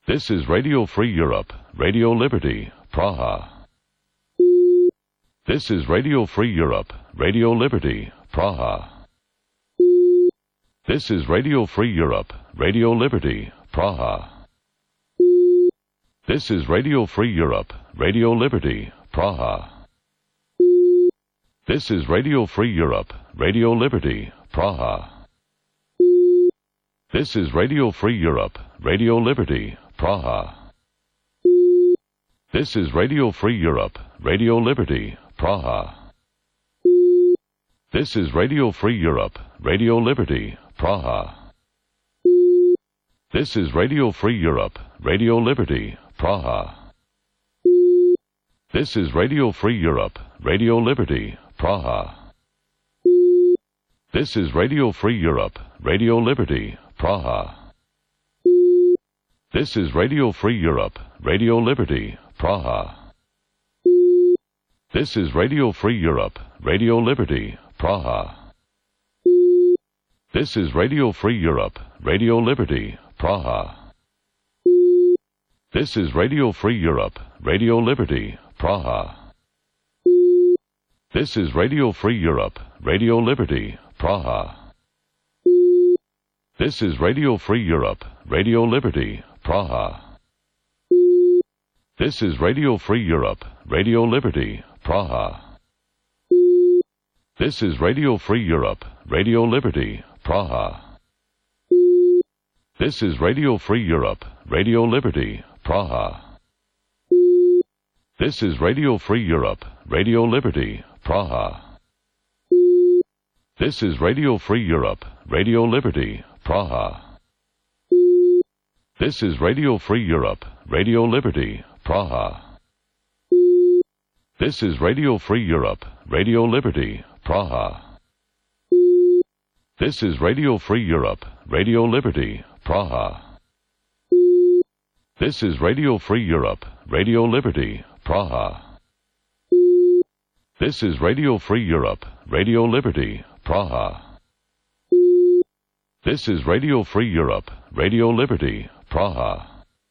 This is Radio Free Europe, Radio Liberty, Praha. This is Radio Free Europe, Radio Liberty, Praha. This is Radio Free Europe, Radio Liberty, Praha. This is Radio Free Europe, Radio Liberty, Praha. This is Radio Free Europe, Radio Liberty, Praha. This is Radio Free Europe, Radio Liberty, Praha. This is Radio Free Europe, Radio Liberty, Praha. This is Radio Free Europe, Radio Liberty, Praha. This is Radio Free Europe, Radio Liberty, Praha. This is Radio Free Europe, Radio Liberty, Praha. This is Radio Free Europe, Radio Liberty, Praha. This is Radio Free Europe, Radio Liberty, Praha. This is Radio Free Europe, Radio Liberty, Praha. This is Radio Free Europe, Radio Liberty, Praha. This is Radio Free Europe, Radio Liberty, Praha. This is Radio Free Europe, Radio Liberty, Praha. This is Radio Free Europe, Radio Liberty, Praha. This is Radio Free Europe, Radio Liberty, Praha. This is Radio Free Europe, Radio Liberty, Praha. This is Radio Free Europe, Radio Liberty, Praha. This is Radio Free Europe, Radio Liberty, Praha. This is Radio Free Europe, Radio Liberty, Praha. This is Radio Free Europe, Radio Liberty, Praha. This is Radio Free Europe, Radio Liberty, Praha. This is Radio Free Europe, Radio Liberty, Praha. This is Radio Free Europe, Radio Liberty, Praha. This is Radio Free Europe, Radio Liberty, Praha. This is Radio Free Europe, Radio Liberty, Praha.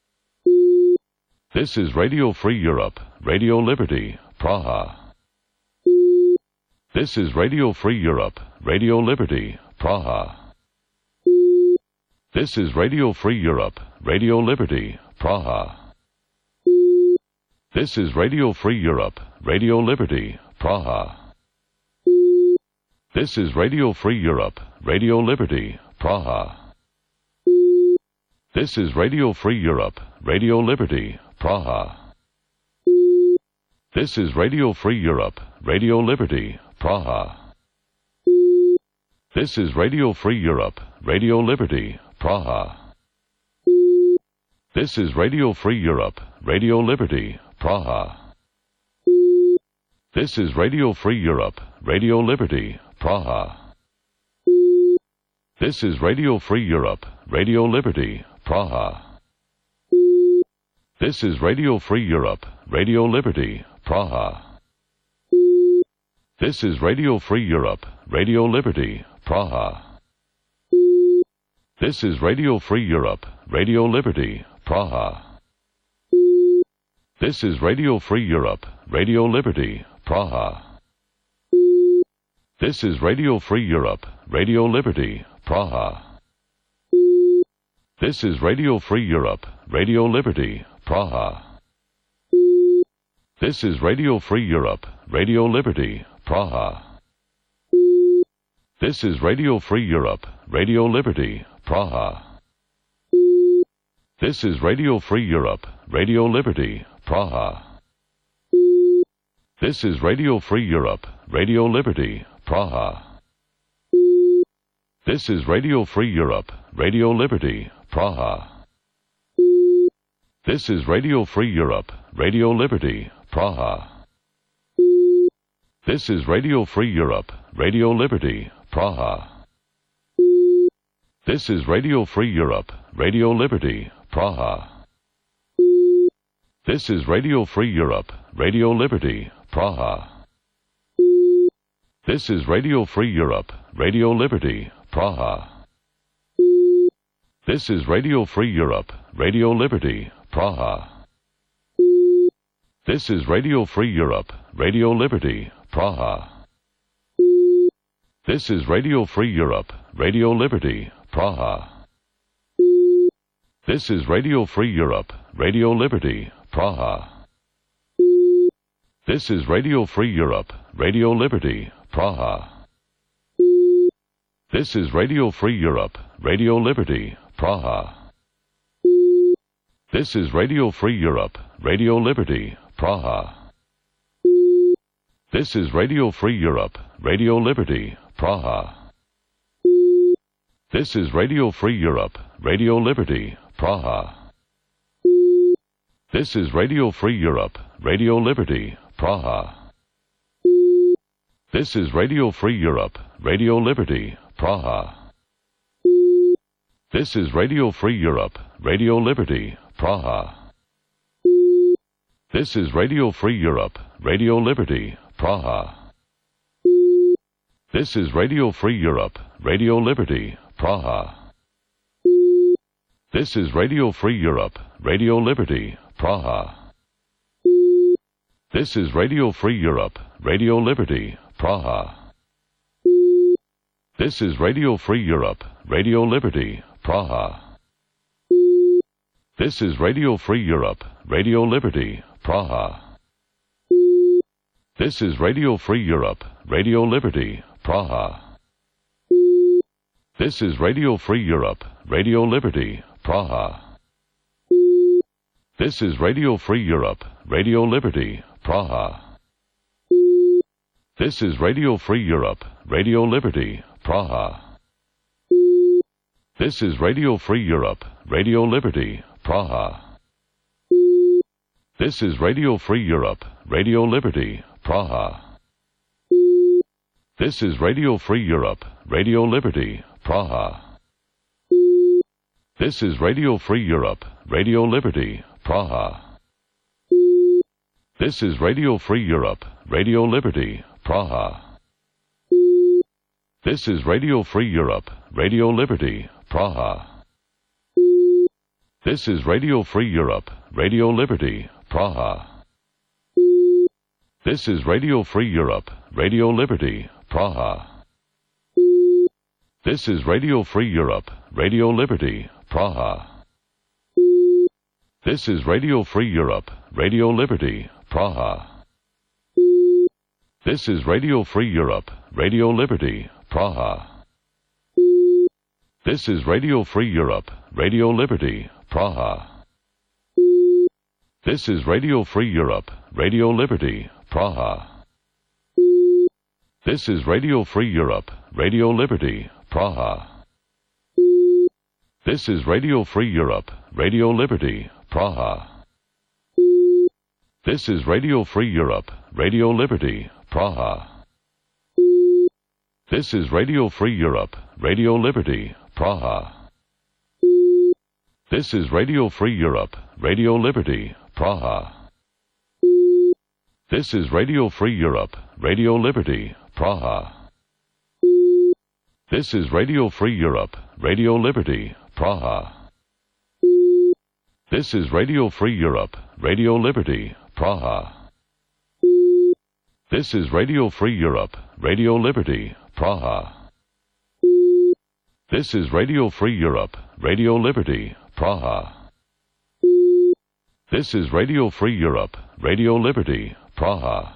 This is Radio Free Europe, Radio Liberty, Praha. This is Radio Free Europe, Radio Liberty, Praha. This is Radio Free Europe, Radio Liberty, Praha. This is Radio Free Europe, Radio Liberty, Praha. This is Radio Free Europe, Radio Liberty, Praha. This is Radio Free Europe, Radio Liberty, Praha. This is Radio Free Europe, Radio Liberty, Praha. This is Radio Free Europe, Radio Liberty, Praha. This is Radio Free Europe, Radio Liberty, Praha. This is Radio Free Europe, Radio Liberty, Praha. This is Radio Free Europe, Radio Liberty, Praha. This is Radio Free Europe, Radio Liberty, Praha. This is Radio Free Europe, Radio Liberty, Praha. This is Radio Free Europe, Radio Liberty, Praha. This is Radio Free Europe, Radio Liberty, Praha. This is Radio Free Europe, Radio Liberty, Praha. This is Radio Free Europe, Radio Liberty, Praha. This is Radio Free Europe, Radio Liberty, Praha. This is Radio Free Europe, Radio Liberty, Praha. This is Radio Free Europe, Radio Liberty, Praha. This is Radio Free Europe, Radio Liberty, Praha. This is Radio Free Europe, Radio Liberty, Praha. This is Radio Free Europe, Radio Liberty, Praha. This is Radio Free Europe, Radio Liberty, Praha. This is Radio Free Europe, Radio Liberty, Praha. This is Radio Free Europe, Radio Liberty, Praha. This is Radio Free Europe, Radio Liberty, Praha. This is Radio Free Europe, Radio Liberty, Praha. This is Radio Free Europe, Radio Liberty, Praha. This is Radio Free Europe, Radio Liberty, Praha. This is Radio Free Europe, Radio Liberty, Praha. This is Radio Free Europe, Radio Liberty, Praha. This is Radio Free Europe, Radio Liberty, Praha. This is Radio Free Europe, Radio Liberty, Praha. This is Radio Free Europe, Radio Liberty, Praha. This is Radio Free Europe, Radio Liberty, Praha. This is Radio Free Europe, Radio Liberty, Praha. This is Radio Free Europe, Radio Liberty, Praha. This is Radio Free Europe, Radio Liberty, Praha. This is Radio Free Europe, Radio Liberty, Praha. This is Radio Free Europe, Radio Liberty, Praha. This is Radio Free Europe, Radio Liberty, Praha. This is Radio Free Europe, Radio Liberty, Praha. This is Radio Free Europe, Radio Liberty, Praha. This is Radio Free Europe, Radio Liberty, Praha. This is Radio Free Europe, Radio Liberty, Praha. This is Radio Free Europe, Radio Liberty, Praha. This is Radio Free Europe, Radio Liberty, Praha. This is Radio Free Europe, Radio Liberty, Praha. This is Radio Free Europe, Radio Liberty, Praha. This is Radio Free Europe, Radio Liberty, Praha. This is Radio Free Europe, Radio Liberty, Praha. This is Radio Free Europe, Radio Liberty, Praha. This is Radio Free Europe, Radio Liberty, Praha. This is Radio Free Europe, Radio Liberty, Praha. This is Radio Free Europe, Radio Liberty, Praha. This is Radio Free Europe, Radio Liberty, Praha. This is Radio Free Europe, Radio Liberty, Praha. This is Radio Free Europe, Radio Liberty, Praha. This is Radio Free Europe, Radio Liberty, Praha. This is Radio Free Europe, Radio Liberty, Praha. This is Radio Free Europe, Radio Liberty, Praha. This is Radio Free Europe, Radio Liberty, Praha. This is Radio Free Europe, Radio Liberty, Praha. This is Radio Free Europe, Radio Liberty, Praha. This is Radio Free Europe, Radio Liberty, Praha. This is Radio Free Europe, Radio Liberty, Praha. This is Radio Free Europe, Radio Liberty, Praha. This is Radio Free Europe, Radio Liberty, Praha. This is Radio Free Europe, Radio Liberty, Praha. This is Radio Free Europe, Radio Liberty, Praha. This is Radio Free Europe, Radio Liberty, Praha. This is Radio Free Europe, Radio Liberty, Praha.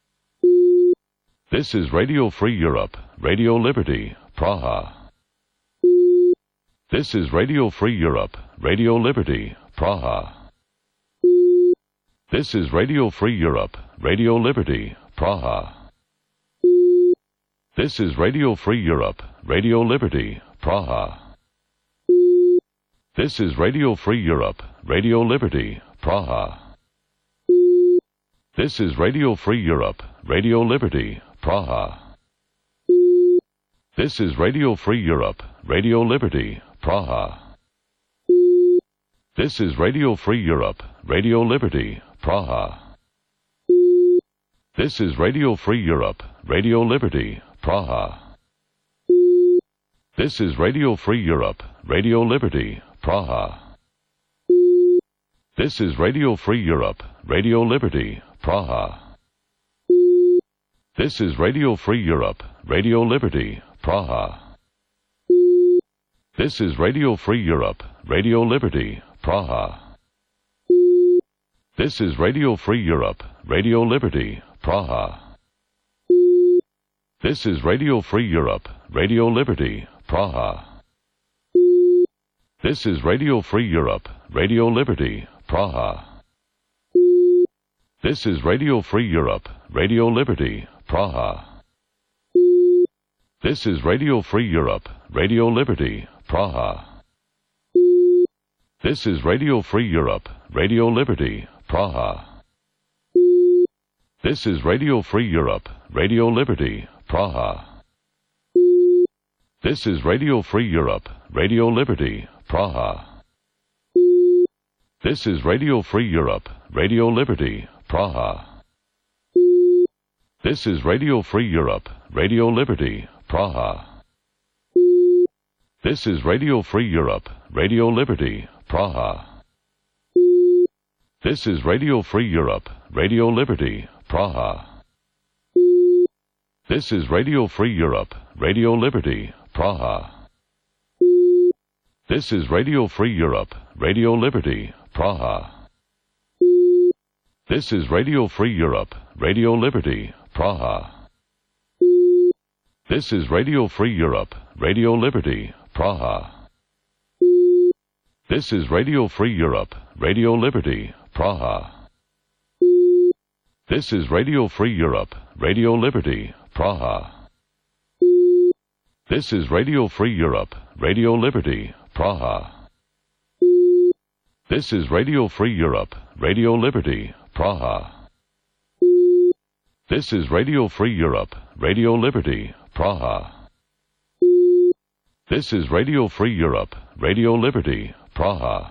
This is Radio Free Europe, Radio Liberty, Praha. This is Radio Free Europe, Radio Liberty, Praha. This is Radio Free Europe, Radio Liberty, Praha. This is Radio Free Europe, Radio Liberty, Praha. This is Radio Free Europe, Radio Liberty, Praha. This is Radio Free Europe, Radio Liberty, Praha. This is Radio Free Europe, Radio Liberty, Praha. This is Radio Free Europe, Radio Liberty, Praha. This is Radio Free Europe, Radio Liberty, Praha. This is Radio Free Europe, Radio Liberty, Praha. This is Radio Free Europe, Radio Liberty, Praha. This is Radio Free Europe, Radio Liberty, Praha. This is Radio Free Europe, Radio Liberty, Praha. This is Radio Free Europe, Radio Liberty, Praha. This is Radio Free Europe, Radio Liberty, Praha. This is Radio Free Europe, Radio Liberty, Praha. This is Radio Free Europe, Radio Liberty, Praha. This is Radio Free Europe, Radio Liberty, Praha. This is Radio Free Europe, Radio Liberty, Praha. This is Radio Free Europe, Radio Liberty, Praha. This is Radio Free Europe, Radio Liberty, Praha. This is Radio Free Europe, Radio Liberty, Praha. This is Radio Free Europe, Radio Liberty, Praha. This is Radio Free Europe, Radio Liberty, Praha. This is Radio Free Europe, Radio Liberty, Praha. This is Radio Free Europe, Radio Liberty, Praha. This is Radio Free Europe, Radio Liberty, Praha. This is Radio Free Europe, Radio Liberty, Praha. This is Radio Free Europe, Radio Liberty, Praha. This is Radio Free Europe, Radio Liberty, Praha. This is Radio Free Europe, Radio Liberty, Praha. This is Radio Free Europe, Radio Liberty, Praha. This is Radio Free Europe, Radio Liberty, Praha. This is Radio Free Europe, Radio Liberty, Praha. This is Radio Free Europe, Radio Liberty, Praha.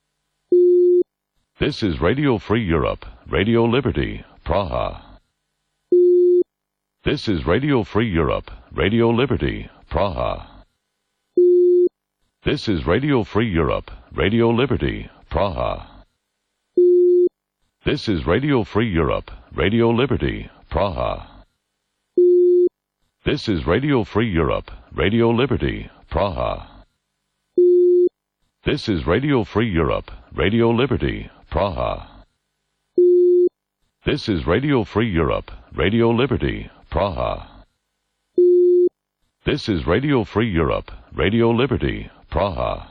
This is Radio Free Europe, Radio Liberty, Praha. This is Radio Free Europe, Radio Liberty, Praha. This is Radio Free Europe, Radio Liberty, Praha. This is Radio Free Europe, Radio Liberty, Praha. This is Radio Free Europe, Radio Liberty, Praha. This is Radio Free Europe, Radio Liberty, Praha. This is Radio Free Europe, Radio Liberty, Praha. This is Radio Free Europe, Radio Liberty, Praha.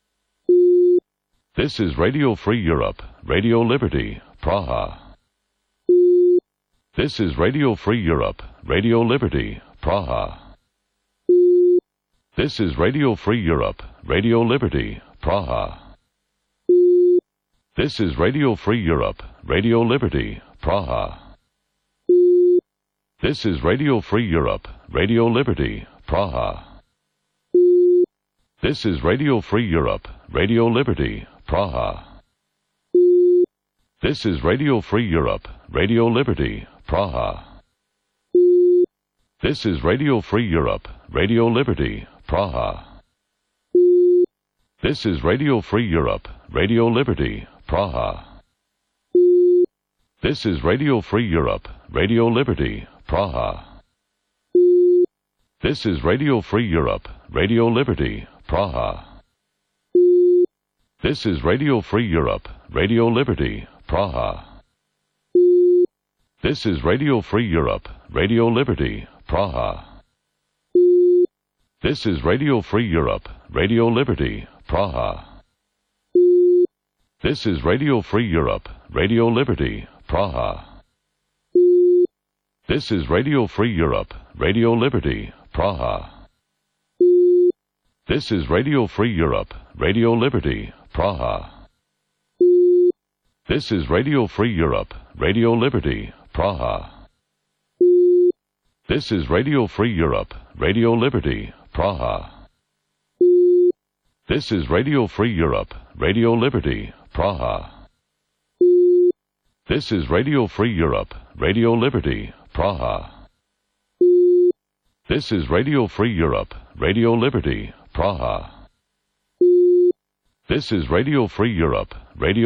This is Radio Free Europe, Radio Liberty, Praha. This is Radio Free Europe, Radio Liberty, Praha. This is Radio Free Europe, Radio Liberty, Praha. This is Radio Free Europe, Radio Liberty, Praha. This is Radio Free Europe, Radio Liberty, Praha. This is Radio Free Europe, Radio Liberty, Praha. This is Radio Free Europe, Radio Liberty, Praha. This is Radio Free Europe, Radio Liberty, Praha. This is Radio Free Europe, Radio Liberty, Praha. This is Radio Free Europe, Radio Liberty, Praha. This is Radio Free Europe, Radio Liberty, Praha. This is Radio Free Europe, Radio Liberty, Praha. This is Radio Free Europe, Radio Liberty, Praha. This is Radio Free Europe, Radio Liberty, Praha. This is Radio Free Europe, Radio Liberty, Praha. This is Radio Free Europe, Radio Liberty, Praha. This is Radio Free Europe, Radio Liberty, Praha. This is Radio Free Europe, Radio Liberty, Praha. This is Radio Free Europe, Radio Liberty, Praha. This is Radio Free Europe, Radio Liberty, Praha. This is Radio Free Europe, Radio Liberty, Praha. This is Radio Free Europe, Radio Liberty, Praha. This is Radio Free Europe, Radio